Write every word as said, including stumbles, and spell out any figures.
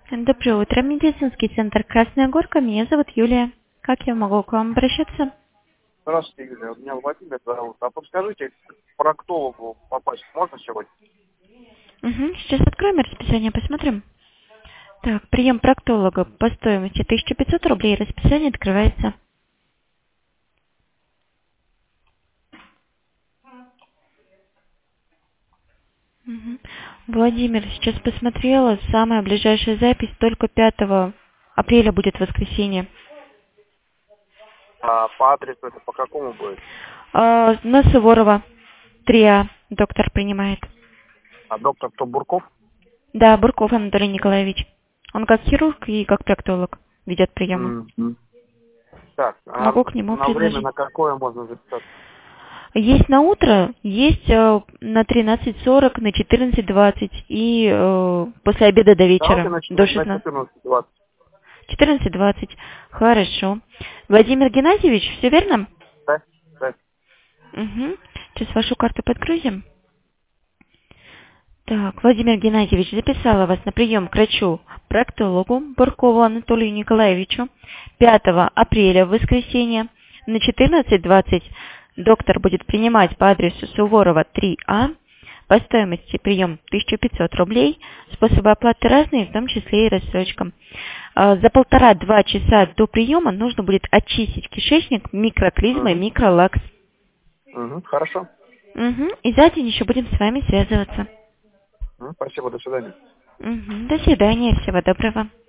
Доброе утро, медицинский центр «Красная Горка». Меня зовут Юлия. Как я могу к вам обращаться? Здравствуйте, Юлия. Меня Владимир зовут. А подскажите, к проктологу попасть можно сегодня? Угу. Сейчас откроем расписание, посмотрим. Так, прием проктолога по стоимости тысяча пятьсот рублей. Расписание открывается. Угу. Владимир, сейчас посмотрела. Самая ближайшая запись только пятого апреля будет воскресенье. А по адресу это по какому будет? А, на Суворова, три А, доктор принимает. А доктор кто, Бурков? Да, Бурков Анатолий Николаевич. Он как хирург и как проктолог ведет приемы. М-м. Так, а Могу к нему на время предложить. на какое можно записаться? Есть на утро, есть э, на тринадцать сорок, на четырнадцать двадцать и э, после обеда до Давайте вечера, на до четырнадцать на шестнадцати. четырнадцать двадцать. четырнадцать двадцать. Хорошо. Владимир Геннадьевич, все верно? Да? Да. Угу. Сейчас вашу карту подгрузим. Так, Владимир Геннадьевич, записала вас на прием к врачу проктологу Буркову Анатолию Николаевичу пятого апреля в воскресенье на четырнадцать двадцать. Доктор будет принимать по адресу Суворова три А. По стоимости прием тысяча пятьсот рублей. Способы оплаты разные, в том числе и рассрочка. А, За полтора-два часа до приема нужно будет очистить кишечник микроклизмой Угу. микролакс. Угу. Хорошо. Угу. И за день еще будем с вами связываться. М, Спасибо, до свидания. Угу. До свидания, всего доброго.